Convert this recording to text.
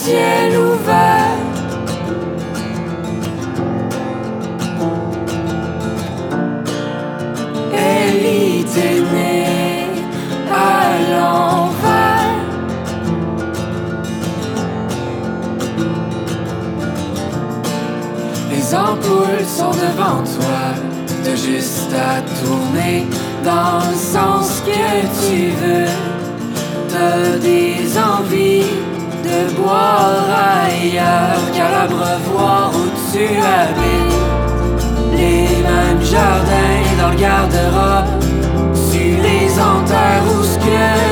ciel ouvert. Elle était née à l'envers. Les ampoules sont devant toi, t'as juste à tourner dans le sens que tu veux. T'as des envies de boire ailleurs qu'à l'abreuvoir où tu habites. Les mêmes jardins dans le garde-robe, sur les enterres où ce que